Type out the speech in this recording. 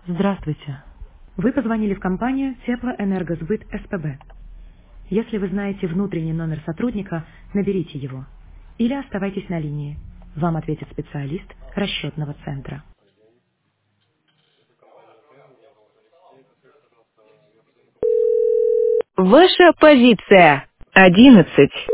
Здравствуйте. Вы позвонили в компанию Теплоэнергосбыт СПБ. Если вы знаете внутренний номер сотрудника, наберите его. Или оставайтесь на линии. Вам ответит специалист расчетного центра. Ваша позиция 11.